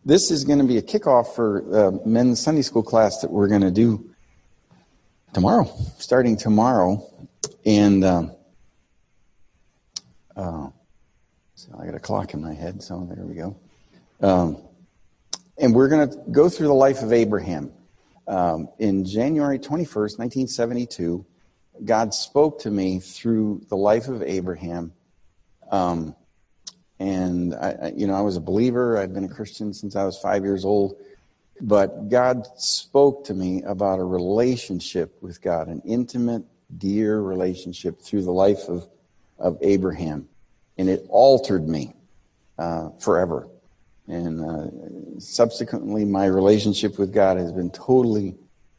This is going to be a kickoff for men's Sunday school class that we're going to do starting tomorrow. And so I got a clock in my head, so there we go. And we're going to go through the life of Abraham. In January 21st, 1972, God spoke to me through the life of Abraham. And I was a believer. I'd been a Christian since I was 5 years old. But God spoke to me about a relationship with God, an intimate, dear relationship through the life of Abraham. And it altered me forever. And subsequently, my relationship with God has been totally,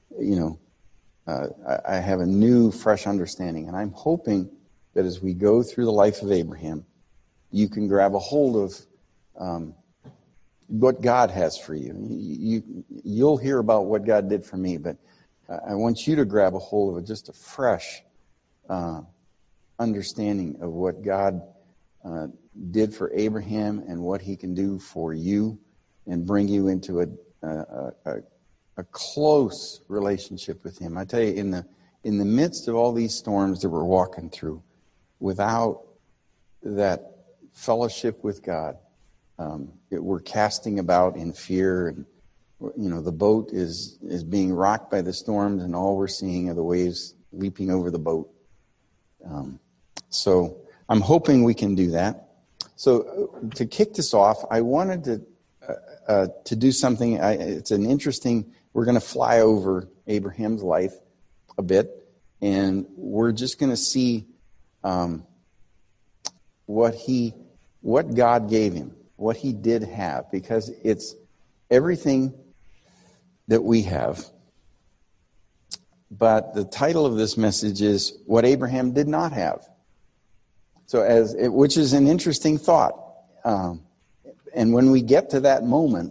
I have a new, fresh understanding. And I'm hoping that as we go through the life of Abraham, you can grab a hold of what God has for you. You'll hear about what God did for me, but I want you to grab a hold of just a fresh understanding of what God did for Abraham and what he can do for you and bring you into a close relationship with him. I tell you, in the midst of all these storms that we're walking through, without that fellowship with God, we're casting about in fear, and the boat is being rocked by the storms, and all we're seeing are the waves leaping over the boat. So I'm hoping we can do that. So to kick this off, I wanted to do something. It's an interesting. We're going to fly over Abraham's life a bit, and we're just going to see what God gave him, what he did have, because it's everything that we have. But the title of this message is What Abraham Did Not Have. So which is an interesting thought. And when we get to that moment,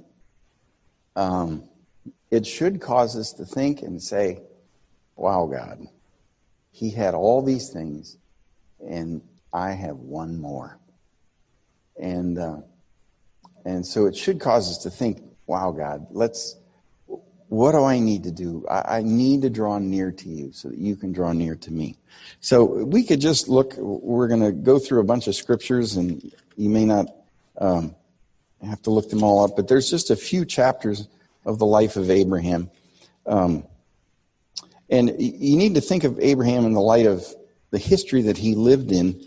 it should cause us to think and say, wow, God, he had all these things, and I have one more. And so it should cause us to think, wow, God, what do I need to do? I need to draw near to you so that you can draw near to me. So we could just look. We're going to go through a bunch of scriptures, and you may not have to look them all up, but there's just a few chapters of the life of Abraham. And you need to think of Abraham in the light of the history that he lived in.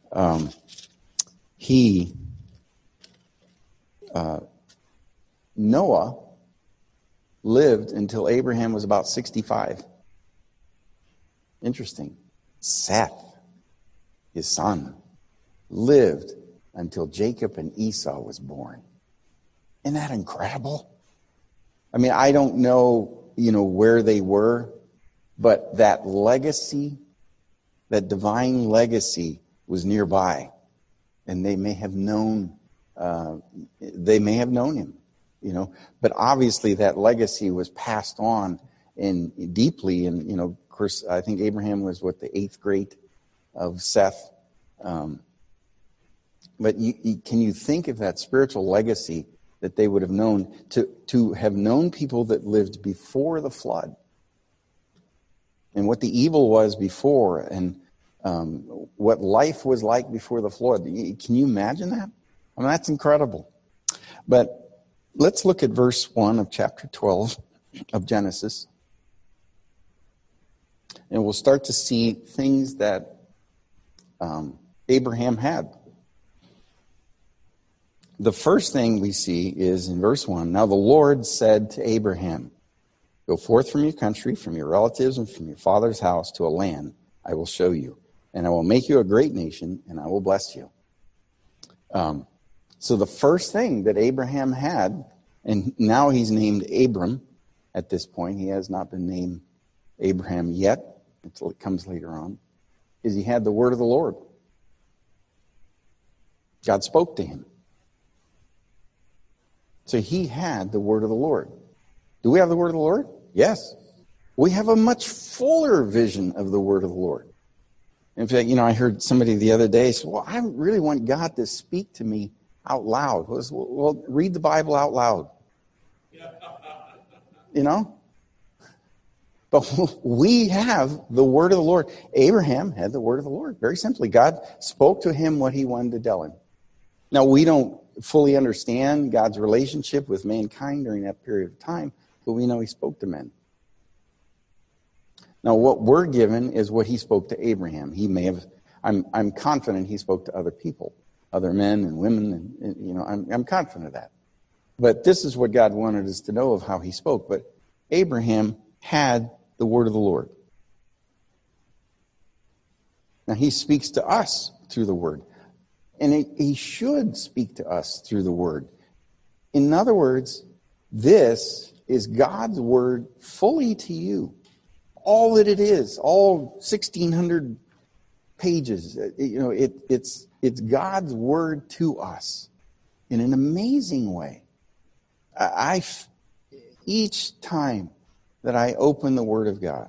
Noah lived until Abraham was about 65. Interesting. Seth, his son, lived until Jacob and Esau was born. Isn't that incredible? I mean, I don't know, where they were, but that legacy, that divine legacy was nearby. And they may have known him, but obviously that legacy was passed on and deeply. And, of course, I think Abraham was the 8th great of Seth. But can you think of that spiritual legacy that they would have known, to have known people that lived before the flood and what the evil was before, and what life was like before the flood? Can you imagine that? I mean, that's incredible. But let's look at verse 1 of chapter 12 of Genesis. And we'll start to see things that Abraham had. The first thing we see is in verse 1. Now the Lord said to Abraham, go forth from your country, from your relatives, and from your father's house to a land I will show you. And I will make you a great nation, and I will bless you. So the first thing that Abraham had, and now he's named Abram at this point. He has not been named Abraham yet, until it comes later on, is he had the word of the Lord. God spoke to him. So he had the word of the Lord. Do we have the word of the Lord? Yes. We have a much fuller vision of the word of the Lord. In fact, I heard somebody the other day say, well, I really want God to speak to me out loud. Well, read the Bible out loud. You know? But we have the word of the Lord. Abraham had the word of the Lord. Very simply, God spoke to him what he wanted to tell him. Now, we don't fully understand God's relationship with mankind during that period of time, but we know he spoke to men. Now, what we're given is what he spoke to Abraham. He may have, I'm confident he spoke to other people, other men and women, and I'm confident of that. But this is what God wanted us to know of how he spoke. But Abraham had the word of the Lord. Now, he speaks to us through the word. And he should speak to us through the word. In other words, this is God's word fully to you. All that it is, all 1,600 pages, it's God's word to us in an amazing way. Each time that I open the word of God,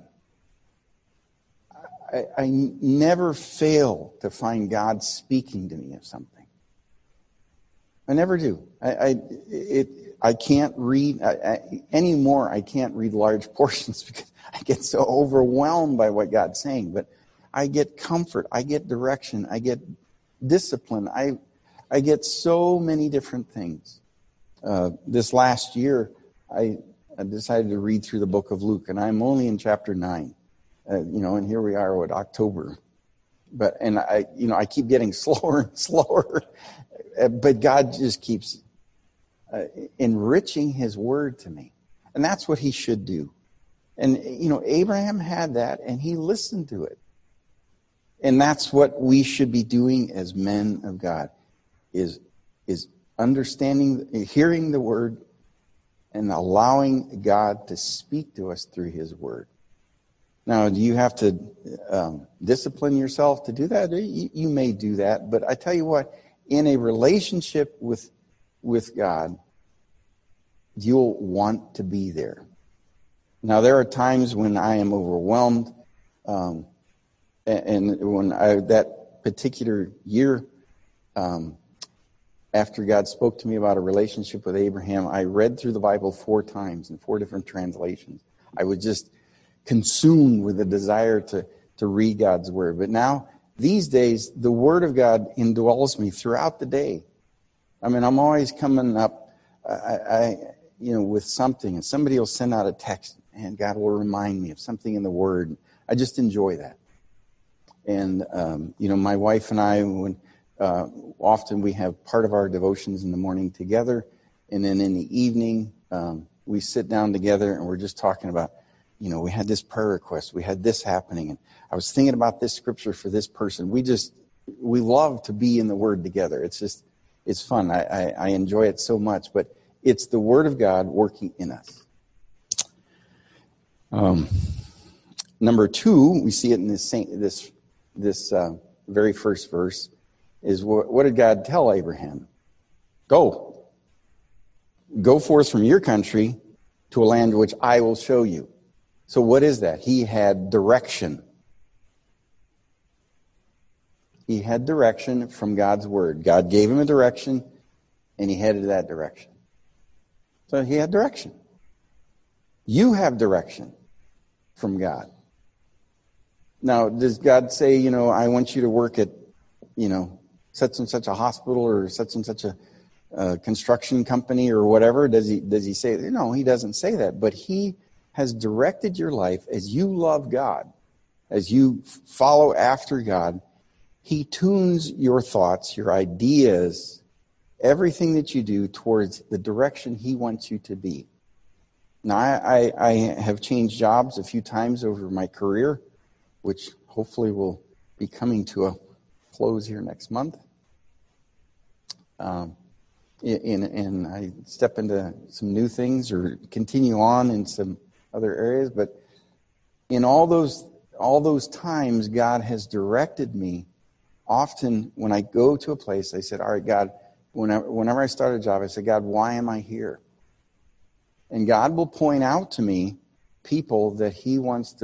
I never fail to find God speaking to me of something. I never do. I can't read anymore. I can't read large portions because I get so overwhelmed by what God's saying. But I get comfort. I get direction. I get discipline. I get so many different things. This last year, I decided to read through the book of Luke, and I'm only in chapter 9. And here we are, October. And I keep getting slower and slower. But God just keeps enriching his word to me. And that's what he should do. And, Abraham had that, and he listened to it. And that's what we should be doing as men of God, is understanding, hearing the word, and allowing God to speak to us through his word. Now, do you have to discipline yourself to do that? You may do that, but I tell you what, in a relationship with God, you'll want to be there. Now, there are times when I am overwhelmed, and when that particular year, after God spoke to me about a relationship with Abraham, I read through the Bible 4 times in 4 different translations. I was just consumed with a desire to read God's word. But now, these days, the word of God indwells me throughout the day. I mean, I'm always coming up, with something, and somebody will send out a text, and God will remind me of something in the word. I just enjoy that. And, my wife and I, often we have part of our devotions in the morning together, and then in the evening, we sit down together, and we're just talking about, we had this prayer request, we had this happening, and I was thinking about this scripture for this person. We love to be in the word together. It's fun. I enjoy it so much, but it's the word of God working in us. Number 2, we see it in this very first verse, is what did God tell Abraham? Go forth from your country to a land which I will show you. So what is that? He had direction. He had direction from God's word. God gave him a direction, and he headed that direction. So he had direction. You have direction from God. Now, does God say, I want you to work at, such and such a hospital or such and such a construction company or whatever? Does he say that? No, he doesn't say that. But he has directed your life as you love God, as you follow after God. He tunes your thoughts, your ideas, everything that you do towards the direction he wants you to be. Now, I have changed jobs a few times over my career, which hopefully will be coming to a close here next month. And I step into some new things or continue on in some other areas. But in all those times, God has directed me. Often when I go to a place, I said, all right, God, whenever I start a job, I said, God, why am I here? And God will point out to me people that He wants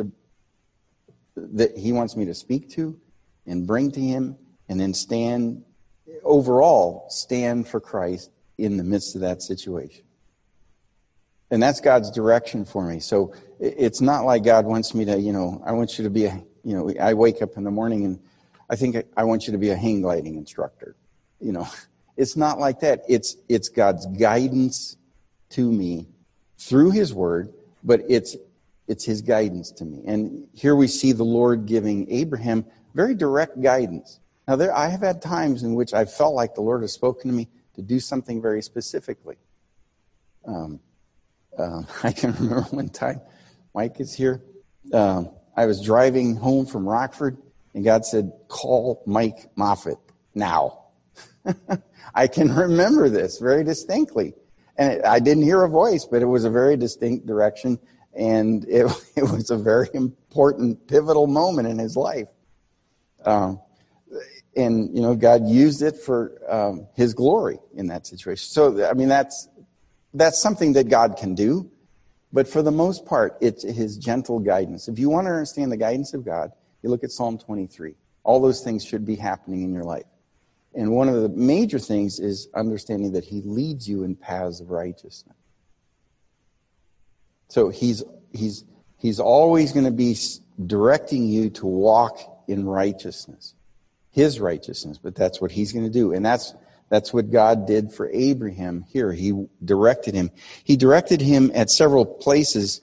me to speak to and bring to Him, and then stand for Christ in the midst of that situation. And that's God's direction for me. So it's not like God wants me to, I want you to be I wake up in the morning and I think I want you to be a hang gliding instructor. It's not like that. It's God's guidance to me through his word, but it's his guidance to me. And here we see the Lord giving Abraham very direct guidance. Now, I have had times in which I felt like the Lord has spoken to me to do something very specifically. I can remember one time, Mike is here. I was driving home from Rockford, and God said, "Call Mike Moffitt now." I can remember this very distinctly. And I didn't hear a voice, but it was a very distinct direction, and it was a very important, pivotal moment in his life. And God used it for his glory in that situation. So, I mean, that's something that God can do. But for the most part, it's his gentle guidance. If you want to understand the guidance of God, you look at Psalm 23. All those things should be happening in your life. And one of the major things is understanding that he leads you in paths of righteousness. So he's always going to be directing you to walk in righteousness, his righteousness. But that's what he's going to do. And that's what God did for Abraham here. He directed him. He directed him at several places.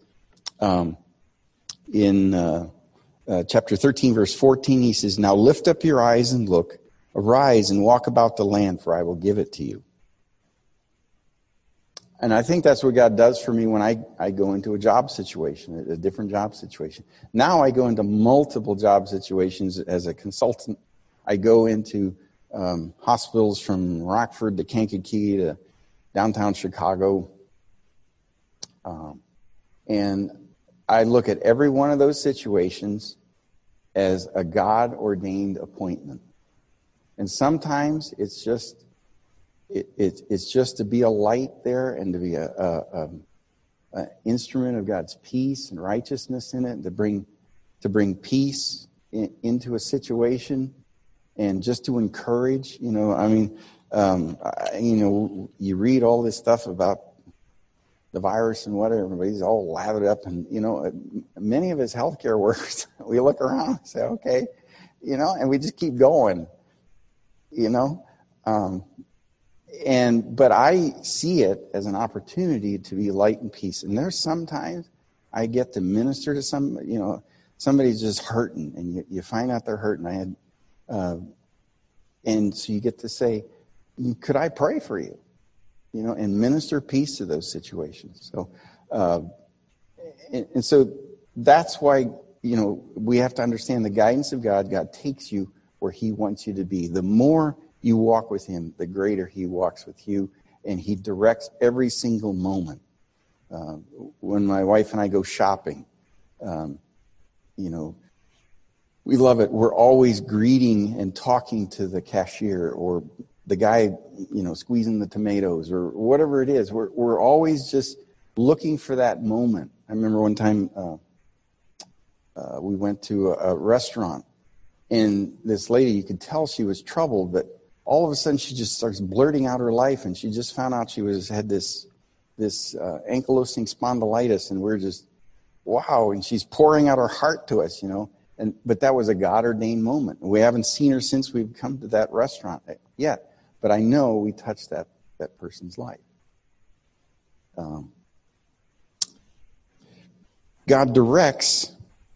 In chapter 13, verse 14, he says, "Now lift up your eyes and look. Arise and walk about the land, for I will give it to you." And I think that's what God does for me when I go into a job situation, a different job situation. Now I go into multiple job situations as a consultant. I go into hospitals from Rockford to Kankakee to downtown Chicago. And I look at every one of those situations as a God-ordained appointment. And sometimes it's just to be a light there and to be an instrument of God's peace and righteousness in it, and to bring peace into a situation, and just to encourage. You read all this stuff about the virus and whatever. Everybody's all lathered up, and many of us healthcare workers, we look around and say, okay, and we just keep going. But I see it as an opportunity to be light and peace. And there's sometimes I get to minister to somebody's just hurting, and you find out they're hurting. And so you get to say, "Could I pray for you?" And minister peace to those situations. So, and so that's why we have to understand the guidance of God. God takes you where he wants you to be. The more you walk with him, the greater he walks with you, and he directs every single moment. When my wife and I go shopping, we love it. We're always greeting and talking to the cashier or the guy, squeezing the tomatoes or whatever it is. We're always just looking for that moment. I remember one time we went to a restaurant, and this lady, you could tell she was troubled, but all of a sudden she just starts blurting out her life, and she just found out she had this ankylosing spondylitis, and we're just, wow, and she's pouring out her heart to us, but that was a God-ordained moment. We haven't seen her since we've come to that restaurant yet, but I know we touched that person's life. God directs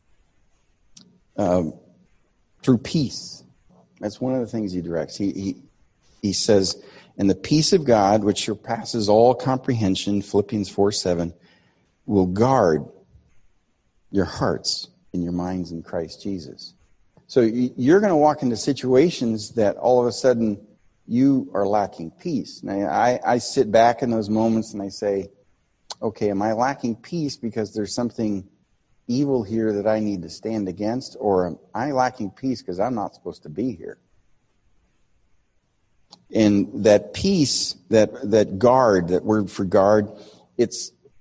through peace. That's one of the things he directs. He says, "And the peace of God, which surpasses all comprehension," Philippians 4:7, "will guard your hearts and your minds in Christ Jesus." So you're going to walk into situations that all of a sudden you are lacking peace. Now, I sit back in those moments and I say, okay, am I lacking peace because there's something evil here that I need to stand against, or am I lacking peace because I'm not supposed to be here? And that peace, that guard, that word for guard, it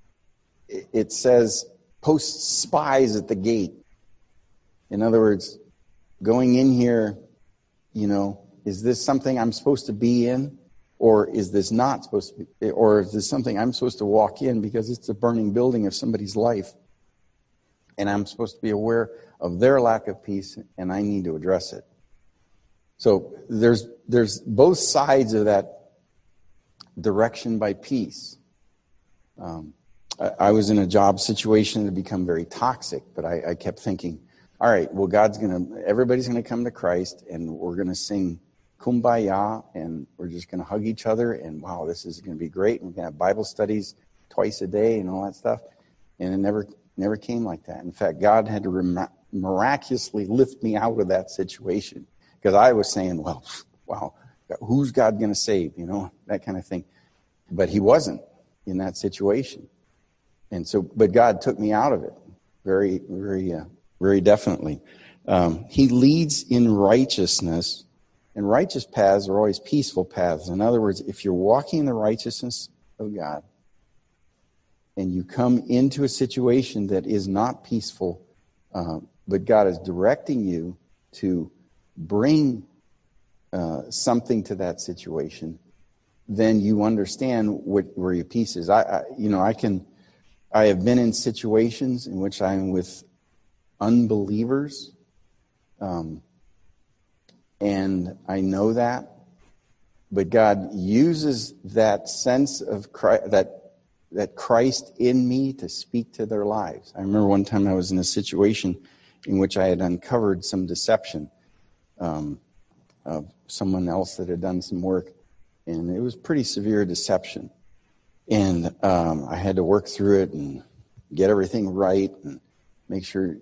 says post spies at the gate. In other words, going in here, is this something I'm supposed to be in? Or is this not supposed to be, or is this something I'm supposed to walk in because it's a burning building of somebody's life, and I'm supposed to be aware of their lack of peace, and I need to address it. So there's both sides of that direction by peace. I was in a job situation that had become very toxic, but I kept thinking, all right, well, everybody's going to come to Christ, and we're going to sing Kumbaya, and we're just going to hug each other, and wow, this is going to be great. And we're going to have Bible studies twice a day and all that stuff. And it never came like that. In fact, God had to miraculously lift me out of that situation, because I was saying, well, wow, who's God going to save? That kind of thing. But he wasn't in that situation. And so, but God took me out of it very, very, very definitely. He leads in righteousness. And righteous paths are always peaceful paths. In other words, if you're walking in the righteousness of God and you come into a situation that is not peaceful, but God is directing you to bring something to that situation, then you understand where your peace is. I have been in situations in which I'm with unbelievers, and I know that, but God uses that sense of Christ, that Christ in me to speak to their lives. I remember one time I was in a situation in which I had uncovered some deception of someone else that had done some work, and it was pretty severe deception. And I had to work through it and get everything right and make sure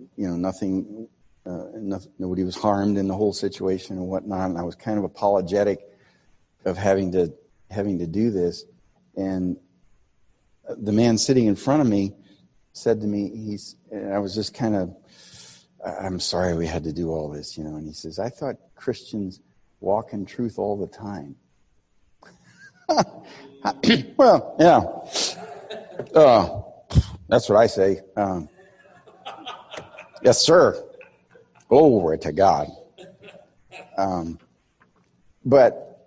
nobody was harmed in the whole situation and whatnot. And I was kind of apologetic of having to do this. And the man sitting in front of me said to me, and I was just kind of, I'm sorry we had to do all this, And he says, I thought Christians walk in truth all the time. Well, yeah. That's what I say. Yes, sir. Glory to God. But,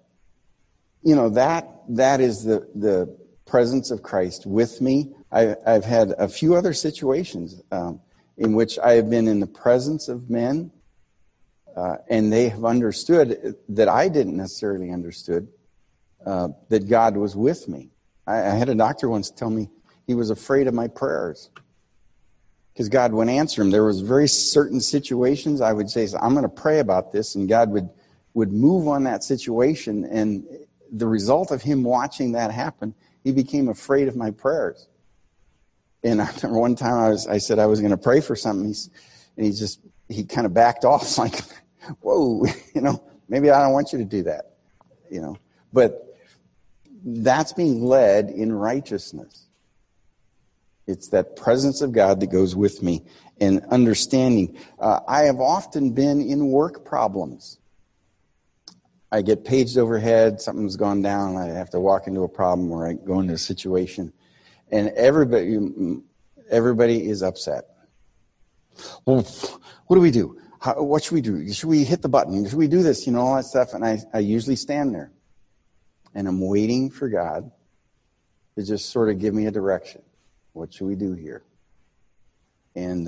that is the presence of Christ with me. I've had a few other situations in which I have been in the presence of men, and they have understood that I didn't necessarily understood that God was with me. I had a doctor once tell me he was afraid of my prayers because God wouldn't answer him. There was very certain situations I would say, I'm going to pray about this, and God would move on that situation. And the result of him watching that happen, he became afraid of my prayers. And I remember one time I said I was going to pray for something, and he kind of backed off like, whoa, maybe I don't want you to do that, But that's being led in righteousness. It's that presence of God that goes with me and understanding. I have often been in work problems. I get paged overhead, something's gone down, I have to walk into a problem or I go into a situation, and everybody is upset. Well, what do we do? What should we do? Should we hit the button? Should we do this? All that stuff. And I usually stand there, and I'm waiting for God to just sort of give me a direction. What should we do here? And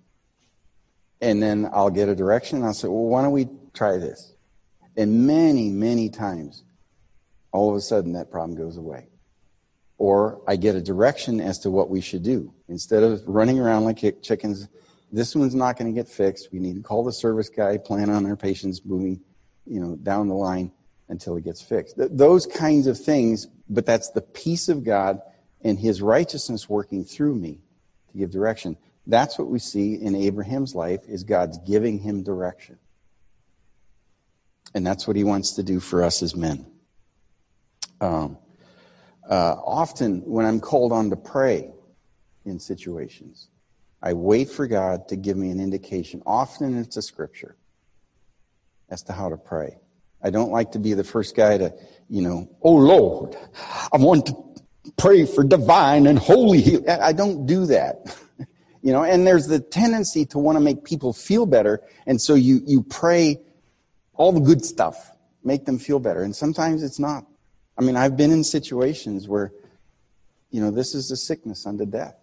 then I'll get a direction, and I'll say, well, why don't we try this? And many, many times, all of a sudden, that problem goes away. Or I get a direction as to what we should do. Instead of running around like chickens, this one's not going to get fixed. We need to call the service guy, plan on our patients moving, down the line until it gets fixed. Those kinds of things, but that's the peace of God and his righteousness working through me to give direction. That's what we see in Abraham's life, is God's giving him direction. And that's what he wants to do for us as men. Often when I'm called on to pray in situations, I wait for God to give me an indication. Often it's a scripture as to how to pray. I don't like to be the first guy to, oh Lord, I want to pray for divine and holy healing. I don't do that. And there's the tendency to want to make people feel better. And so you pray all the good stuff, make them feel better. And sometimes it's not I mean, I've been in situations where, this is a sickness unto death.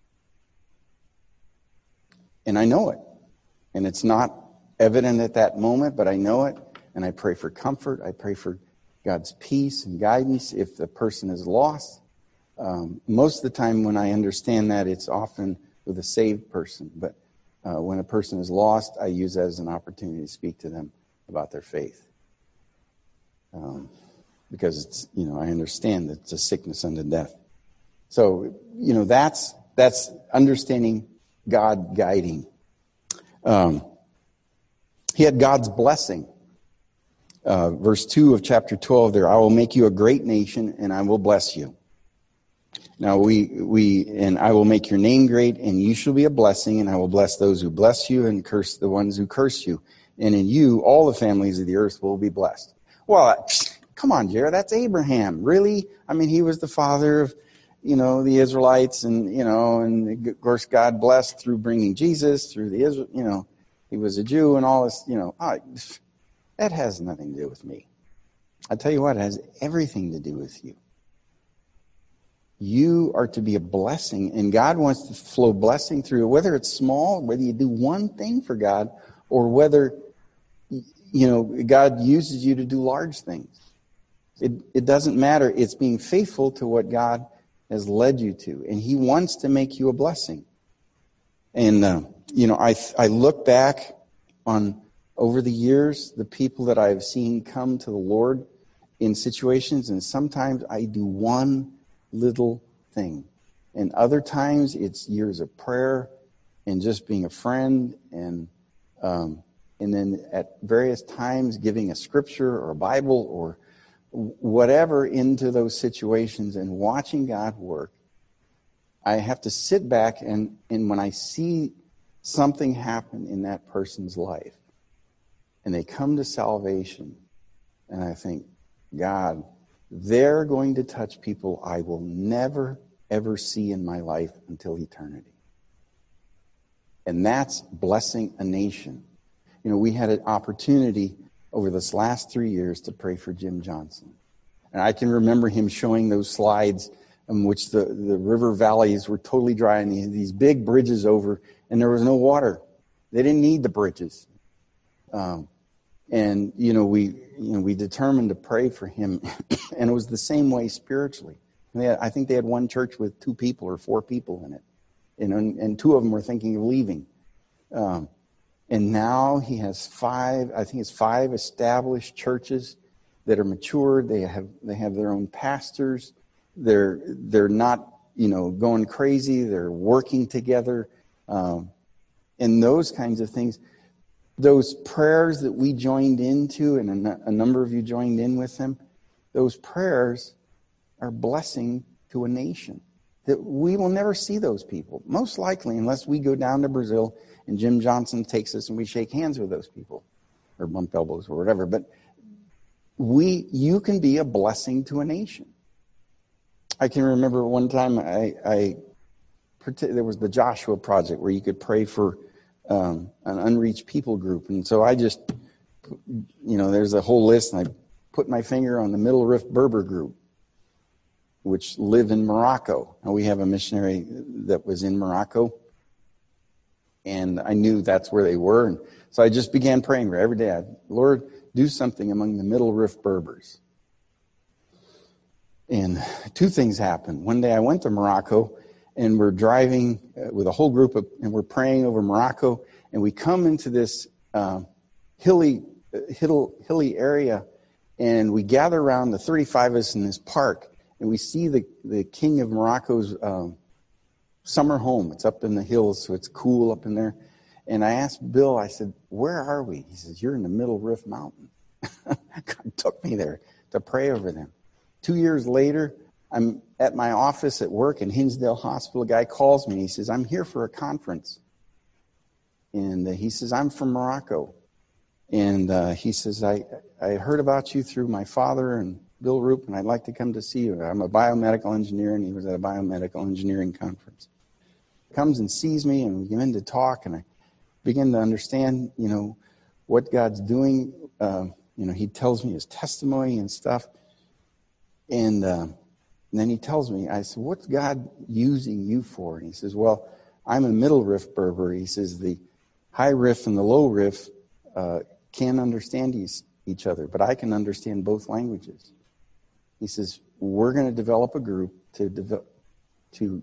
And I know it. And it's not evident at that moment, but I know it. And I pray for comfort. I pray for God's peace and guidance if the person is lost. Most of the time when I understand that, it's often with a saved person. But when a person is lost, I use that as an opportunity to speak to them about their faith. Because it's, I understand that it's a sickness unto death. So, that's understanding God guiding. He had God's blessing. Verse 2 of chapter 12 there, I will make you a great nation and I will bless you. Now and I will make your name great and you shall be a blessing, and I will bless those who bless you and curse the ones who curse you. And in you, all the families of the earth will be blessed. Well, come on, Jared, that's Abraham. Really? I mean, he was the father of, the Israelites, and, and of course God blessed through bringing Jesus, through the Israel, he was a Jew and all this, that has nothing to do with me. I tell you what, it has everything to do with you. You are to be a blessing, and God wants to flow blessing through, whether it's small, whether you do one thing for God, or whether, God uses you to do large things. It doesn't matter. It's being faithful to what God has led you to, and he wants to make you a blessing. And, I look back on, over the years, the people that I've seen come to the Lord in situations, and sometimes I do one little thing. And other times it's years of prayer and just being a friend, and then at various times giving a scripture or a Bible or whatever into those situations and watching God work. I have to sit back and when I see something happen in that person's life and they come to salvation, and I think, God, they're going to touch people I will never, ever see in my life until eternity. And that's blessing a nation. We had an opportunity over this last 3 years to pray for Jim Johnson. And I can remember him showing those slides in which the river valleys were totally dry and these big bridges over, and there was no water. They didn't need the bridges. And we determined to pray for him, and it was the same way spiritually. I think they had one church with 2 people or 4 people in it, and 2 of them were thinking of leaving. And now he has 5 established churches that are matured. They have their own pastors. They're not going crazy. They're working together, and those kinds of things. Those prayers that we joined into, and a number of you joined in with them, those prayers are blessing to a nation. That we will never see those people, most likely, unless we go down to Brazil and Jim Johnson takes us and we shake hands with those people, or bump elbows or whatever. But you can be a blessing to a nation. I can remember one time there was the Joshua Project where you could pray for an unreached people group. And so I just, there's a whole list, and I put my finger on the Middle Rift Berber group, which live in Morocco. And we have a missionary that was in Morocco, and I knew that's where they were. And so I just began praying every day. Lord, do something among the Middle Rift Berbers. And 2 things happened. One day I went to Morocco, and we're driving with a whole group and we're praying over Morocco, and we come into this hilly area, and we gather around the 35 of us in this park, and we see the king of Morocco's summer home. It's up in the hills, so it's cool up in there. And I asked Bill, I said, where are we? He says, you're in the Middle Rift Mountain. God took me there to pray over them. 2 years later, I'm at my office at work in Hinsdale Hospital. A guy calls me, and he says, I'm here for a conference. And he says, I'm from Morocco. And he says, I heard about you through my father and Bill Roop, and I'd like to come to see you. I'm a biomedical engineer, and he was at a biomedical engineering conference. He comes and sees me, and we begin to talk, and I begin to understand, what God's doing. He tells me his testimony and stuff. And then he tells me, I said, what's God using you for? And he says, well, I'm a middle riff Berber. He says the high riff and the low riff can't understand each other, but I can understand both languages. He says, we're going to develop a group to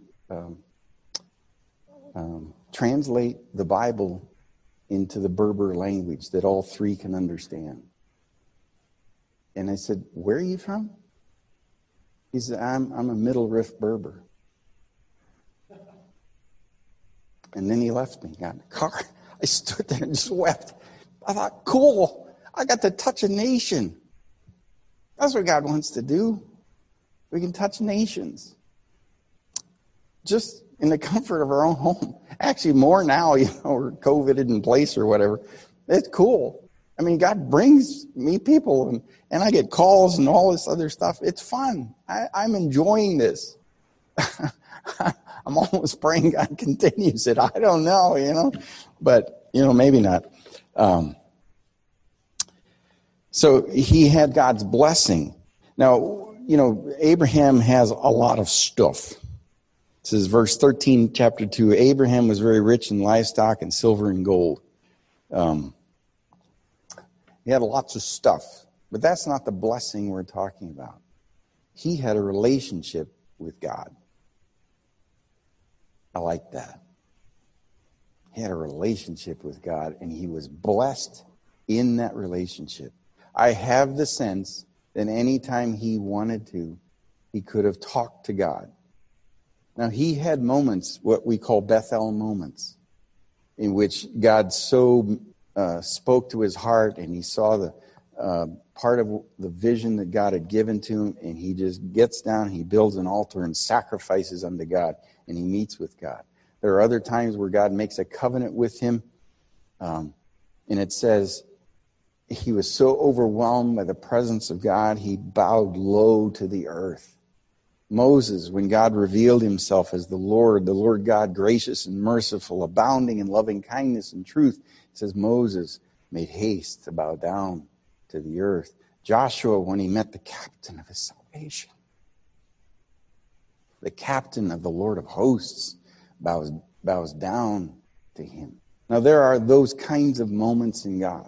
translate the Bible into the Berber language that all three can understand. And I said, where are you from? He said, I'm a Middle Rift Berber. And then he left me, got in the car. I stood there and just wept. I thought, cool, I got to touch a nation. That's what God wants to do. We can touch nations. Just in the comfort of our own home. Actually, more now, we're COVIDed in place or whatever. It's cool. I mean, God brings me people, and I get calls and all this other stuff. It's fun. I'm enjoying this. I'm almost praying God continues it. I don't know, but, maybe not. So he had God's blessing. Now, Abraham has a lot of stuff. This is verse 13, chapter 2. Abraham was very rich in livestock and silver and gold. He had lots of stuff, but that's not the blessing we're talking about. He had a relationship with God. I like that. He had a relationship with God, and he was blessed in that relationship. I have the sense that anytime he wanted to, he could have talked to God. Now, he had moments, what we call Bethel moments, in which God so spoke to his heart, and he saw the part of the vision that God had given to him, and he just gets down, he builds an altar and sacrifices unto God, and he meets with God. There are other times where God makes a covenant with him, and it says he was so overwhelmed by the presence of God, he bowed low to the earth. Moses, when God revealed himself as the Lord God gracious and merciful, abounding in loving kindness and truth, it says Moses made haste to bow down to the earth. Joshua, when he met the captain of his salvation, the captain of the Lord of hosts, bows down to him. Now there are those kinds of moments in God.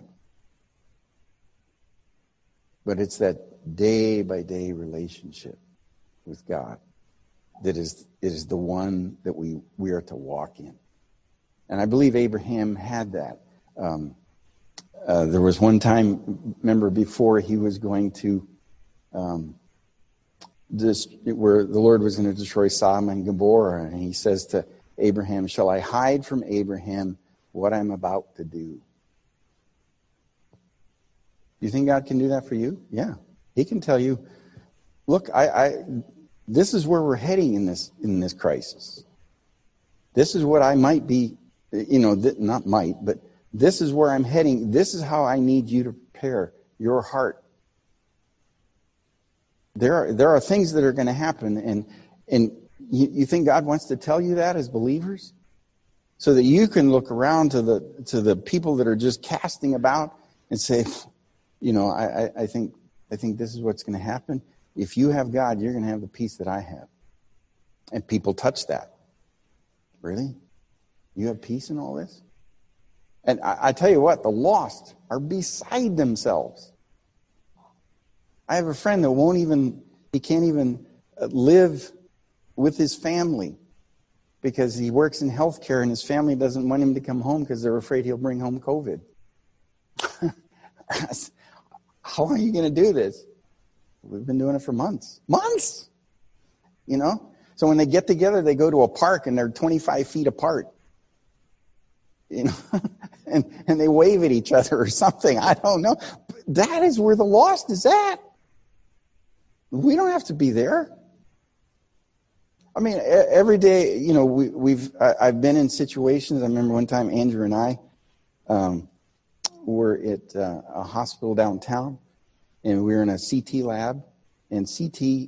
But it's that day-by-day relationship with God that is the one that we are to walk in. And I believe Abraham had that. There was one time, remember, before he was going to, where the Lord was going to destroy Sodom and Gomorrah, and he says to Abraham, shall I hide from Abraham what I'm about to do? You think God can do that for you? Yeah. He can tell you, look, this is where we're heading in this crisis. This is what I might be, not might, but this is where I'm heading. This is how I need you to prepare your heart. There are things that are going to happen, and you think God wants to tell you that as believers, so that you can look around to the people that are just casting about and say, I think this is what's going to happen. If you have God, you're going to have the peace that I have. And people touch that. Really? You have peace in all this? And I tell you what, the lost are beside themselves. I have a friend that he can't even live with his family because he works in healthcare and his family doesn't want him to come home because they're afraid he'll bring home COVID. How long are you going to do this? We've been doing it for months. Months! So when they get together, they go to a park and they're 25 feet apart. And they wave at each other or something. I don't know. But that is where the lost is at. We don't have to be there. I mean, every day, I've been in situations. I remember one time Andrew and I were at a hospital downtown, and we were in a CT lab, and CT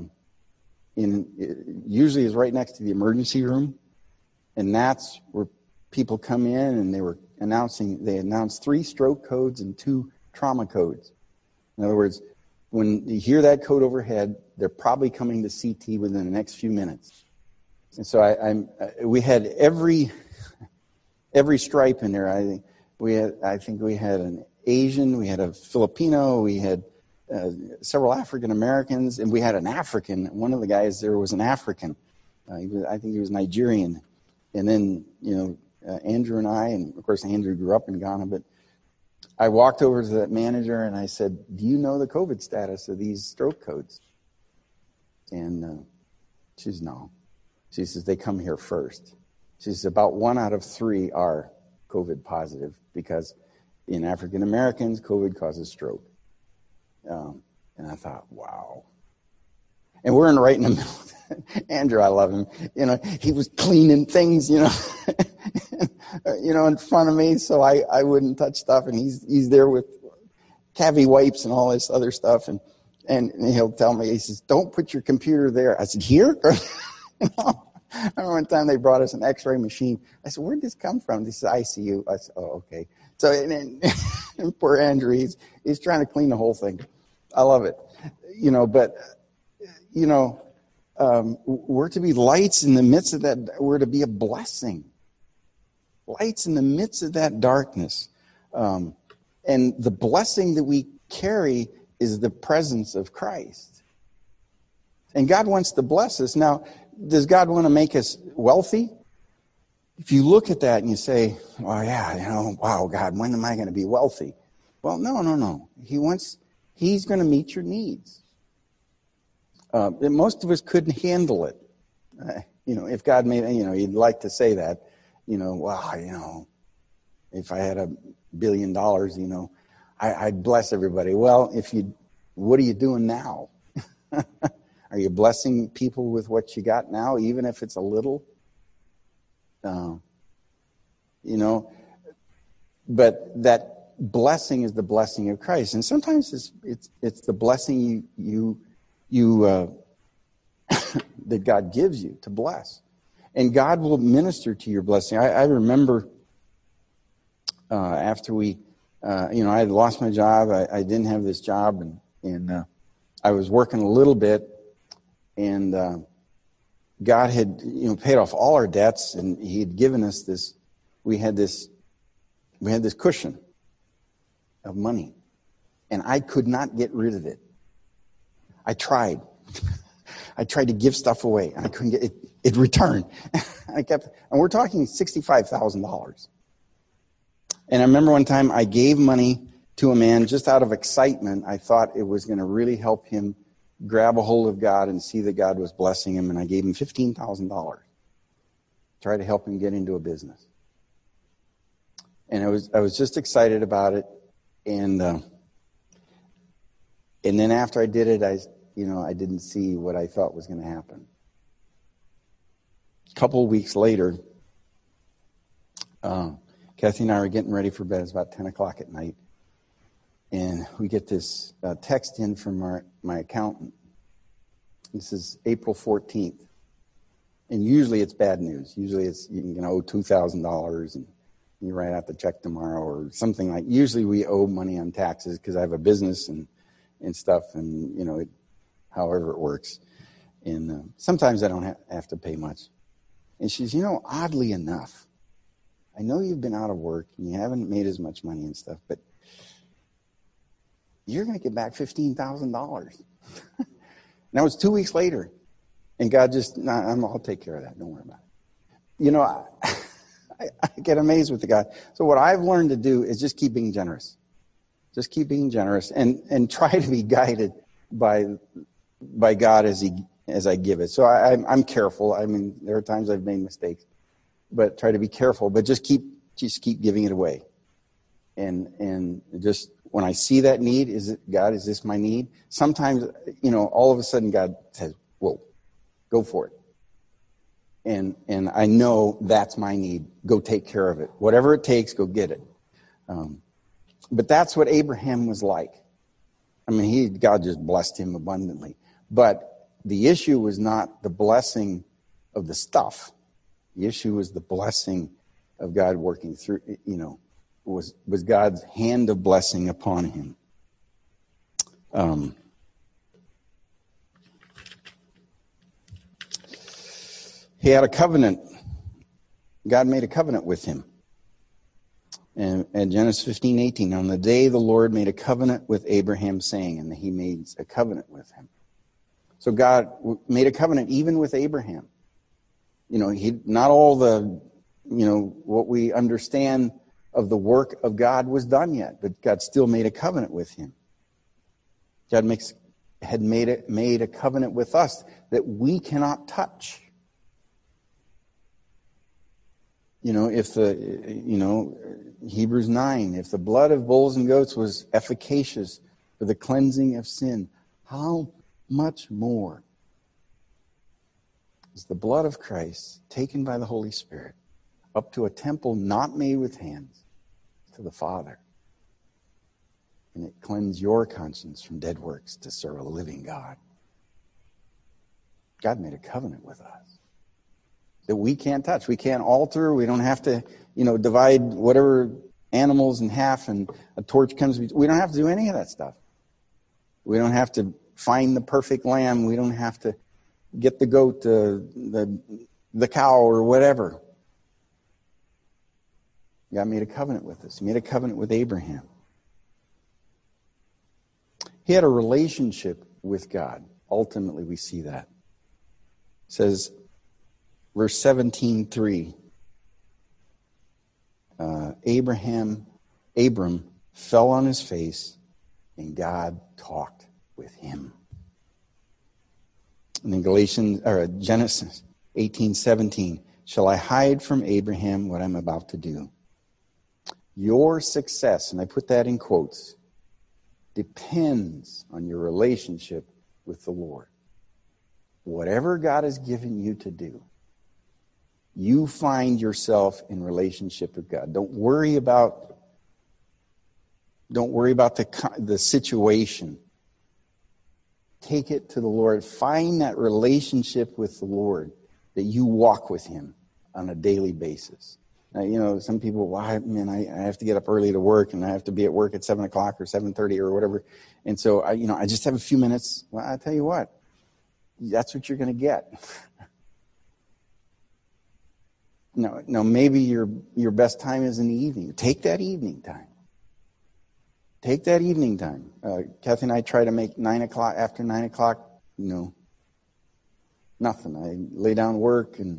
usually is right next to the emergency room, and that's where people come in, and they announced 3 stroke codes and 2 trauma codes. In other words, when you hear that code overhead, they're probably coming to CT within the next few minutes. And so we had every stripe in there. I think we had an Asian, we had a Filipino, we had several African Americans, and we had an African. One of the guys there was an African. I think he was Nigerian. And then, Andrew and I, and of course Andrew grew up in Ghana, but I walked over to that manager and I said, "Do you know the COVID status of these stroke codes?" And she says, "No." She says, "They come here first." She says, "About 1 out of 3 are COVID positive because in African Americans, COVID causes stroke." And I thought, wow. And we're right in the middle. Andrew, I love him. He was cleaning things, in front of me, so I wouldn't touch stuff. And he's there with Cavi wipes and all this other stuff. And he'll tell me, he says, "Don't put your computer there." I said, "Here?" I remember one time they brought us an X-ray machine. I said, "Where'd this come from?" They said, "ICU." I said, "Oh, okay." So and poor Andrew, he's trying to clean the whole thing. I love it, but we're to be lights in the midst of that. We're to be a blessing. Lights in the midst of that darkness. And the blessing that we carry is the presence of Christ. And God wants to bless us. Now, does God want to make us wealthy? If you look at that and you say, "Well, yeah, wow, God, when am I going to be wealthy?" Well, no. He's going to meet your needs. Most of us couldn't handle it. If God made, you'd like to say that, well, if I had $1 billion, I'd bless everybody. Well, what are you doing now? Are you blessing people with what you got now, even if it's a little? But that blessing is the blessing of Christ, and sometimes it's the blessing you that God gives you to bless, and God will minister to your blessing. I remember after I had lost my job. I didn't have this job, and I was working a little bit, and God had paid off all our debts, and He had given us this. We had this cushion of money, and I could not get rid of it. I tried to give stuff away, and I couldn't get it. It returned. And we're talking $65,000. And I remember one time I gave money to a man just out of excitement. I thought it was going to really help him grab a hold of God and see that God was blessing him, and I gave him $15,000. Try to help him get into a business. And I was just excited about it, and then after I did it, I didn't see what I thought was going to happen. A couple of weeks later, Kathy and I were getting ready for bed. It's about 10 o'clock at night, and we get this text in from my accountant. This is April 14th, and usually it's bad news. Usually it's you owe $2,000 and you write out the check tomorrow or something like. Usually we owe money on taxes because I have a business and stuff, and however it works. And sometimes I don't have to pay much. And she's, oddly enough, I know you've been out of work and you haven't made as much money and stuff, but you're going to get back $15,000. And that was 2 weeks later. And God I'll take care of that. Don't worry about it. I get amazed with the God. So what I've learned to do is just keep being generous. Just keep being generous and try to be guided by God as I give it. So I'm careful. I mean, there are times I've made mistakes, but try to be careful. But just keep giving it away. And just when I see that need, is this my need? Sometimes, all of a sudden God says, "Whoa, go for it." And I know that's my need. Go take care of it. Whatever it takes, go get it. But that's what Abraham was like. I mean, God just blessed him abundantly. But the issue was not the blessing of the stuff. The issue was the blessing of God working through, was God's hand of blessing upon him. He had a covenant. God made a covenant with him. And Genesis 15:18, on the day the Lord made a covenant with Abraham, saying, and he made a covenant with him. So God made a covenant even with Abraham. Not all the, what we understand of the work of God was done yet, but God still made a covenant with him. God had made a covenant with us that we cannot touch. If Hebrews 9, if the blood of bulls and goats was efficacious for the cleansing of sin, how much more is the blood of Christ taken by the Holy Spirit up to a temple not made with hands to the Father? And it cleanses your conscience from dead works to serve a living God. God made a covenant with us that we can't touch. We can't alter. We don't have to, divide whatever animals in half and a torch comes. We don't have to do any of that stuff. We don't have to find the perfect lamb. We don't have to get the goat, the cow, or whatever. God made a covenant with us. He made a covenant with Abraham. He had a relationship with God. Ultimately, we see that. It says, verse 17:3, Abram fell on his face, and God talked with him. And then Genesis 18:17, shall I hide from Abraham what I'm about to do? Your success, and I put that in quotes, depends on your relationship with the Lord. Whatever God has given you to do, you find yourself in relationship with God. Don't worry about the situation. Take it to the Lord. Find that relationship with the Lord, that you walk with him on a daily basis. Now, some people, I have to get up early to work, and I have to be at work at 7 o'clock or 7:30 or whatever. And so, I just have a few minutes. Well, I tell you what, that's what you're going to get. No, maybe your best time is in the evening. Take that evening time. Take that evening time. Kathy and I try to make 9 o'clock, after 9 o'clock, nothing. I lay down work and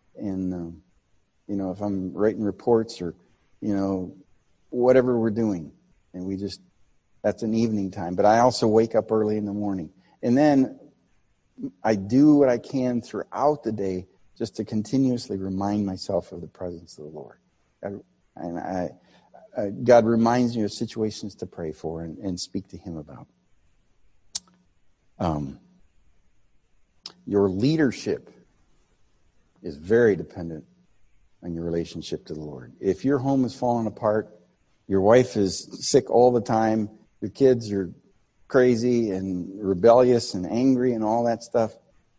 if I'm writing reports or, whatever we're doing. And that's an evening time. But I also wake up early in the morning. And then I do what I can throughout the day just to continuously remind myself of the presence of the Lord. God reminds me of situations to pray for and speak to him about. Your leadership is very dependent on your relationship to the Lord. If your home is falling apart, your wife is sick all the time, your kids are crazy and rebellious and angry and all that stuff,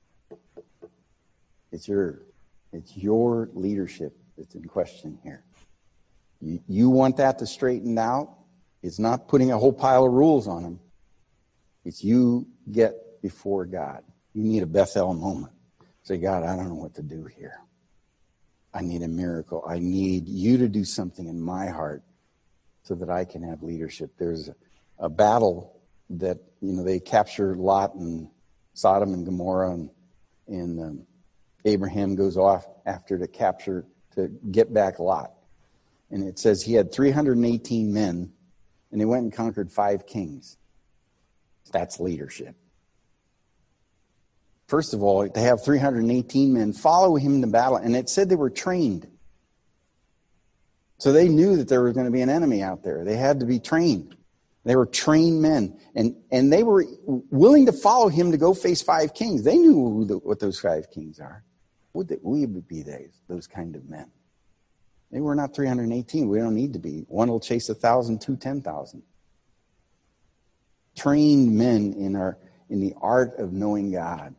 it's your leadership that's in question here. You want that to straighten out. It's not putting a whole pile of rules on them. It's you get before God. You need a Bethel moment. Say, God, I don't know what to do here. I need a miracle. I need you to do something in my heart so that I can have leadership. There's a battle that, they capture Lot and Sodom and Gomorrah, and Abraham goes off after to get back Lot. And it says he had 318 men, and they went and conquered 5 kings. That's leadership. First of all, to have 318 men follow him to battle, and it said they were trained. So they knew that there was going to be an enemy out there. They had to be trained. They were trained men, and they were willing to follow him to go face 5 kings. They knew what those 5 kings are. We would be those kind of men. They were not 318. We don't need to be. One will chase 1,000, 2 10,000. Trained men in the art of knowing God.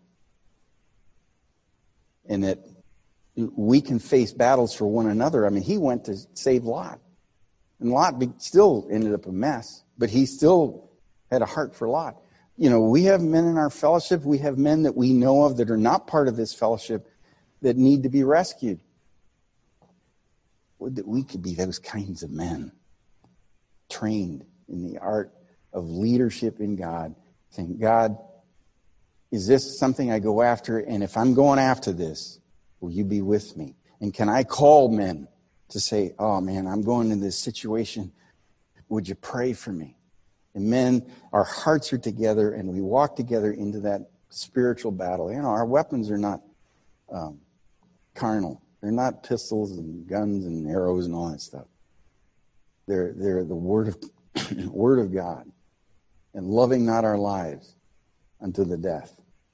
And that we can face battles for one another. He went to save Lot. And Lot still ended up a mess, but he still had a heart for Lot. We have men in our fellowship. We have men that we know of that are not part of this fellowship that need to be rescued. Would that we could be those kinds of men, trained in the art of leadership in God, saying, God, is this something I go after? And if I'm going after this, will you be with me? And can I call men to say, oh man, I'm going into this situation. Would you pray for me? And men, our hearts are together and we walk together into that spiritual battle. You know, our weapons are not carnal. They're not pistols and guns and arrows and all that stuff. They're the word of God, and loving not our lives unto the death.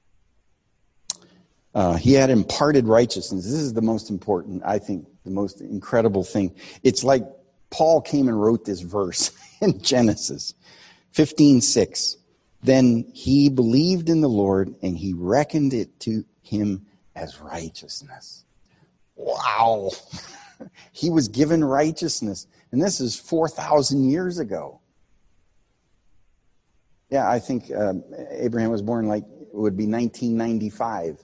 He had imparted righteousness. This is the most important, I think, the most incredible thing. It's like Paul came and wrote this verse in Genesis 15:6. Then he believed in the Lord, and he reckoned it to him as righteousness. Wow. He was given righteousness. And this is 4,000 years ago. Yeah, I think Abraham was born like, it would be 1995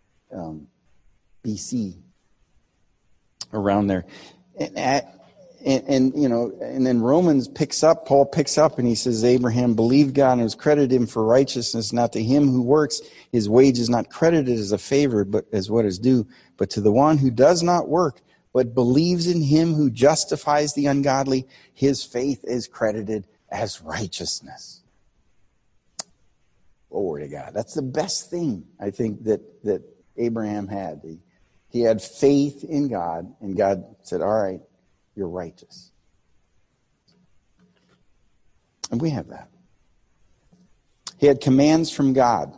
BC, around there. And you know, and then Paul picks up and he says, Abraham believed God and it was credited him for righteousness. Not to him who works, his wage is not credited as a favor, but as what is due. But to the one who does not work, but believes in him who justifies the ungodly, his faith is credited as righteousness. Glory to God. That's the best thing, I think, that Abraham had. He had faith in God, and God said, all right, you're righteous. And we have that. He had commands from God.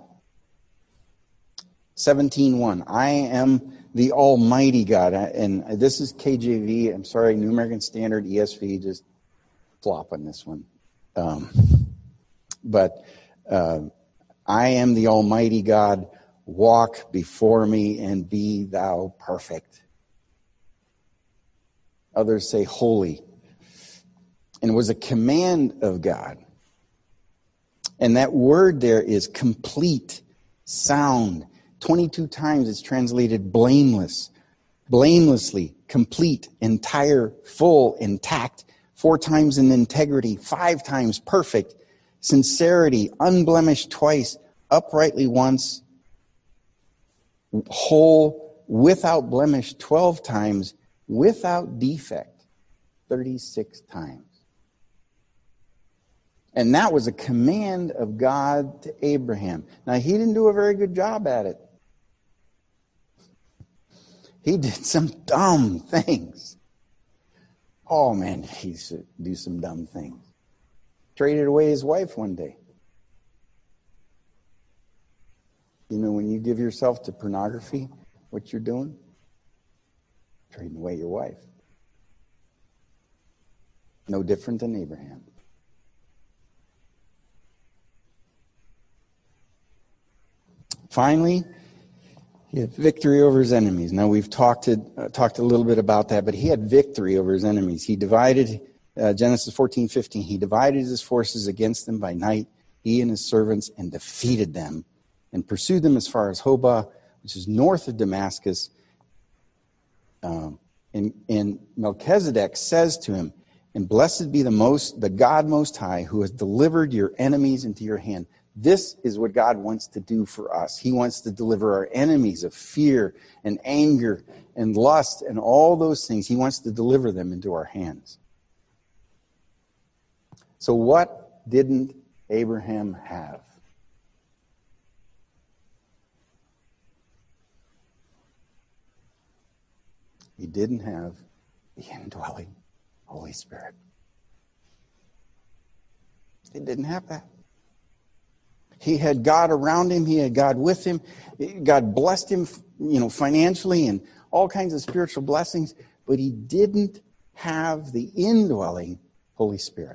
17:1. I am the Almighty God. And this is KJV. I'm sorry, New American Standard, ESV, just flop on this one. But I am the Almighty God. Walk before me and be thou perfect. Others say holy. And it was a command of God. And that word there is complete, sound. 22 times it's translated blameless, blamelessly, complete, entire, full, intact. 4 times in integrity, 5 times perfect, sincerity, unblemished twice, uprightly once, whole, without blemish 12 times, without defect 36 times. And that was a command of God to Abraham. Now, he didn't do a very good job at it. He did some dumb things. Oh, man, he used to do some dumb things. Traded away his wife one day. You know, when you give yourself to pornography, what you're doing? Trading away your wife. No different than Abraham. Finally, he had victory over his enemies. Now, we've talked a little bit about that, but he had victory over his enemies. He divided, Genesis 14:15, he divided his forces against them by night, he and his servants, and defeated them, and pursued them as far as Hobah, which is north of Damascus. And Melchizedek says to him, and blessed be the God Most High, who has delivered your enemies into your hand. This is what God wants to do for us. He wants to deliver our enemies of fear and anger and lust and all those things. He wants to deliver them into our hands. So what didn't Abraham have? He didn't have the indwelling Holy Spirit. He didn't have that. He had God around him. He had God with him. God blessed him, financially and all kinds of spiritual blessings. But he didn't have the indwelling Holy Spirit.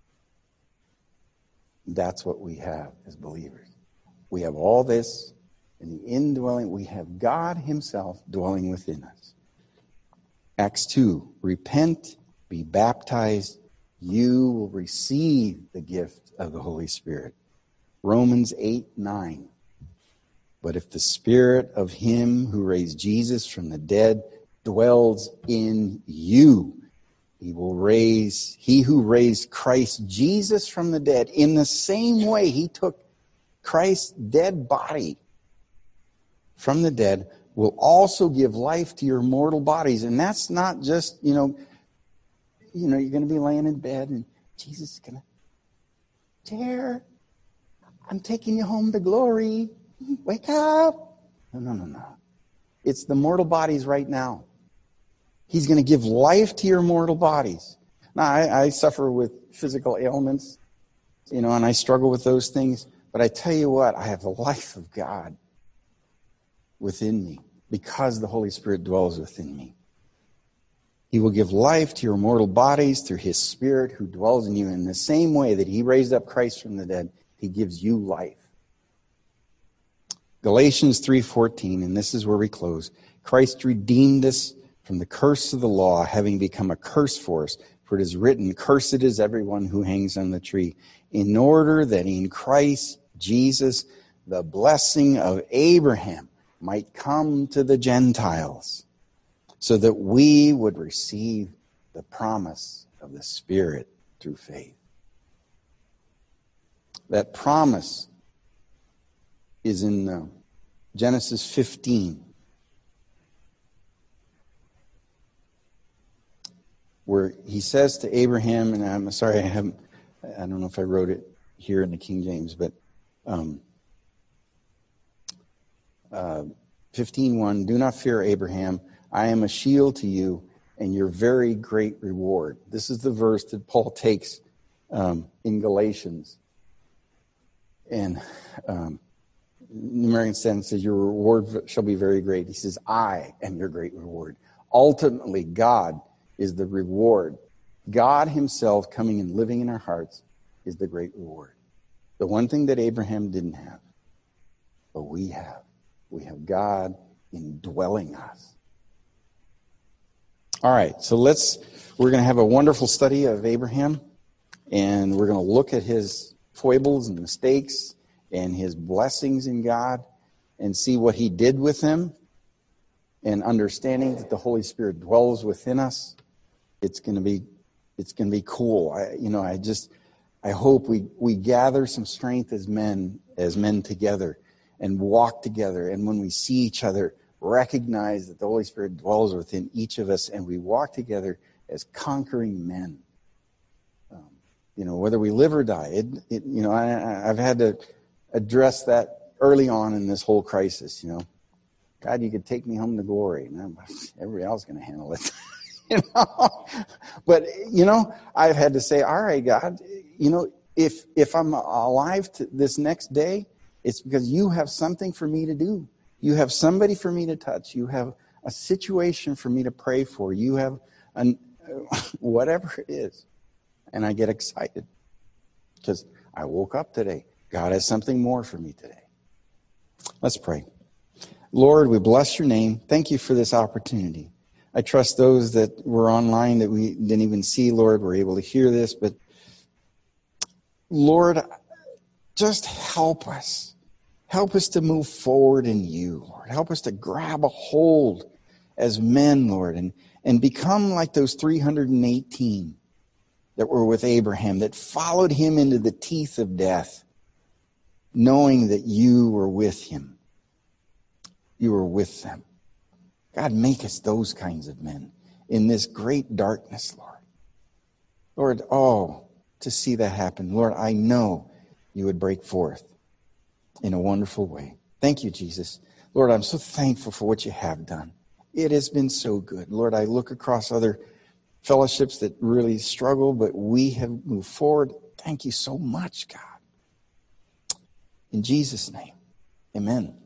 That's what we have as believers. We have all this, and the indwelling, we have God himself dwelling within us. Acts 2, repent, be baptized, you will receive the gift of the Holy Spirit. Romans 8:9. But if the Spirit of him who raised Jesus from the dead dwells in you, he who raised Christ Jesus from the dead, in the same way he took Christ's dead body from the dead, will also give life to your mortal bodies. And that's not just, you're going to be laying in bed and Jesus is going to, Dear, I'm taking you home to glory. Wake up. No. It's the mortal bodies right now. He's going to give life to your mortal bodies. Now, I suffer with physical ailments, and I struggle with those things. But I tell you what, I have the life of God within me because the Holy Spirit dwells within me. He will give life to your mortal bodies through his Spirit who dwells in you. In the same way that he raised up Christ from the dead, he gives you life. Galatians 3:14, and this is where we close. Christ redeemed us from the curse of the law, having become a curse for us. For it is written, cursed is everyone who hangs on the tree, in order that in Christ Jesus the blessing of Abraham might come to the Gentiles, so that we would receive the promise of the Spirit through faith. That promise is in Genesis 15, where he says to Abraham, and I'm sorry, I don't know if I wrote it here in the King James, but 15:1, do not fear, Abraham, I am a shield to you and your very great reward. This is the verse that Paul takes in Galatians. And New American Standard says, your reward shall be very great. He says, I am your great reward. Ultimately, God is the reward. God himself coming and living in our hearts is the great reward. The one thing that Abraham didn't have, but we have. We have God indwelling us. All right, so we're going to have a wonderful study of Abraham, and we're going to look at his foibles and mistakes and his blessings in God and see what he did with them, and understanding that the Holy Spirit dwells within us. It's going to be cool. I hope we gather some strength as men together and walk together, and when we see each other, recognize that the Holy Spirit dwells within each of us, and we walk together as conquering men. Whether we live or die. I've had to address that early on in this whole crisis. God, you could take me home to glory, and everybody else is going to handle it. But I've had to say, all right, God, if I'm alive to this next day, it's because you have something for me to do. You have somebody for me to touch. You have a situation for me to pray for. You have whatever it is. And I get excited because I woke up today. God has something more for me today. Let's pray. Lord, we bless your name. Thank you for this opportunity. I trust those that were online that we didn't even see, Lord, were able to hear this. But Lord, just help us. Help us to move forward in you, Lord. Help us to grab a hold as men, Lord, and become like those 318 that were with Abraham, that followed him into the teeth of death, knowing that you were with him. You were with them. God, make us those kinds of men in this great darkness, Lord. Lord, to see that happen. Lord, I know you would break forth in a wonderful way. Thank you, Jesus. Lord, I'm so thankful for what you have done. It has been so good. Lord, I look across other fellowships that really struggle, but we have moved forward. Thank you so much, God. In Jesus' name, amen.